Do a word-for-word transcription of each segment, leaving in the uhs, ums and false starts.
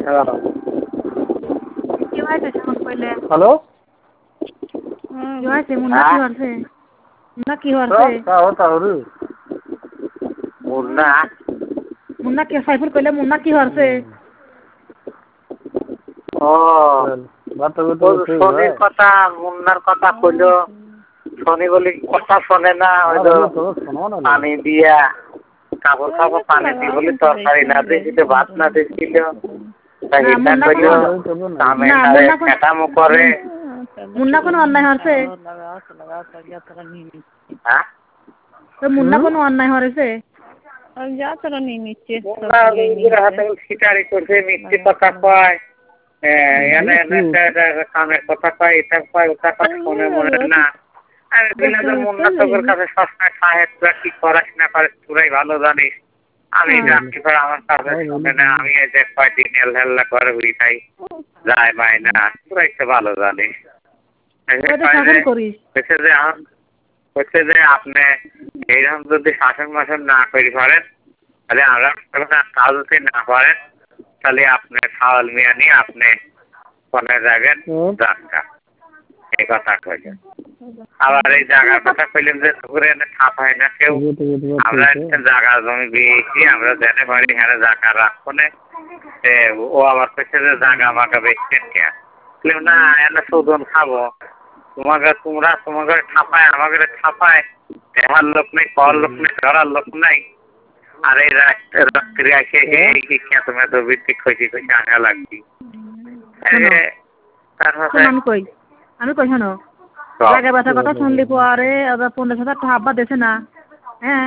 কি হয়েছে শোন কইলে হ্যালো কি হয়েছে মুন্না কি হচ্ছে মুন্না কি হচ্ছে তাও তাও রে মুন্না মুন্না কি সাইফুল কইলে মুন্না কি হচ্ছে ও শনির কথা মুন্নার কথা কইলো শনি বলি কথা শোনে না হয়তো পানি দিয়া কাপড় কাপড় পানি দিয়ে বলি তরকারি না দিয়েছিল ভাত না দিয়েছিল করে মুন্না কোনো অন্যায় হচ্ছে মুন্না কোনো অন্যায় হয়েছে শিকারি করছে মিথ্যে কথা কয় কামের কথা কয় এটা কয় ওটা কথা মনে মনে না মুন্না তোর কাছে সবসময় সাহেব কি পড়াশোনা করে তোরাই ভালো জানিস আমি জানতে পারি আমার কাছে শুনে না আমি এই যে কয়দিন হেল্লা করে উড়ি খাই যায় পাই না তোরাই তো ভালো জানিস হচ্ছে যে আপনি এইরকম যদি শাসন মাসন না করি পারেন তাহলে আমরা কাজ যদি না পারেন তাহলে আপনি সাওয়াল মিয়া নিয়ে আপনি কোনে যাবেন জায়গা এই কথা কইলেন আবার এই জায়গার কথা কইলেন যে পুকুরে এনে ছাপ হয় না কেউ আমরা জায়গা জমি দিয়েছি আমরা জেনে পারি এখানে জায়গা রাখবো না ও আবার কইছে যে জায়গা মাকা বেচছেন কে না এনে শোধন খাবো তোমাকে তোমরা তোমাকে ছাপায় আমাকে ছাপায় দেখার লোক নেই কর লোক নেই ধরার লোক নাই আর এই রাত্রি আসে এই শিক্ষা তুমি তো বৃত্তি খুঁজি খুঁজি আঙা লাগবি আমি কই আমি কই শোনো জায়গা ব্যথার কথা শুনলি পরে পনেরো হাজার টাকা আব্বা দেছে না হ্যাঁ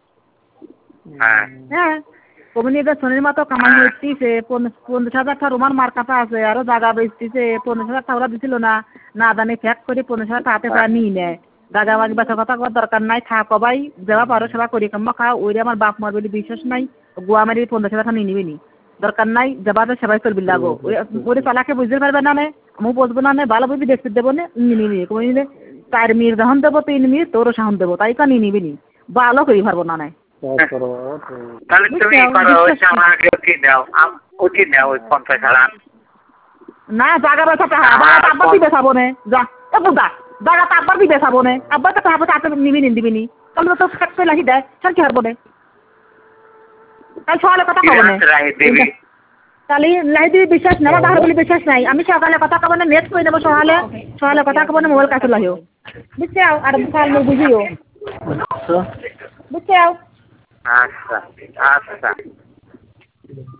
হ্যাঁ কমিনি এবার শনির মতো কামাই হচ্ছে পঞ্চাশ হাজার টাকা রোমার মার কাছে আছে আরো জায়গা বেচতেছে পঞ্চাশ হাজার টাকা ওরা দিছিল না না জানি ফ্যাক করে পঞ্চাশ হাজার টাকাতে তারা নিয়ে নেয় জায়গা বাগি ব্যথার কথা করার দরকার নাই থাক সবাই যাওয়া পারো সেবা করি কাম্মা খাও ওইরে আমার বাপ মার বলে বিশ্বাস নাই গোয়া মারি পঞ্চাশ হাজার টাকা নিয়ে নিবি নি দরকার নাই যাবাতে সেবাই করবি লাগো ওই চালাকে বুঝতে পারবে না নে আমি বুঝবো না নে ভালো বুঝবি দেখতে দেবো না নিয়ে নিবি কই নিলে চার মিনিট যখন দেবো তিন মিনিট তোরও সাহন দেবো তাই কা নিয়ে নিবি নি ভালো করি পারবো না নাই তাহলে তুমি করো ওইটা আমাকে উঠিয়ে দাও উঠিয়ে দাও ওই পঞ্চাশ হাজার না জায়গা ব্যথাটা আব্বা দিবে সাবনে যা ও বুদা জায়গা তো আব্বার দিবে সাবনে আব্বা তো তাহলে তাতে নিবি নি দিবি নি তাহলে তো খাট করে লাগি দেয় ছাড় কি হারবো না তাই সকালে কথা কব না তাহলে লাই দিবি বিশ্বাস না তাহলে বলি বিশ্বাস নাই আমি সকালে কথা কব না নেট করে দেবো সকালে সকালে কথা কব না মোবাইল কাছে লাগিও বুঝছো আর কাল মু বুঝিও বুঝছো আচ্ছা আচ্ছা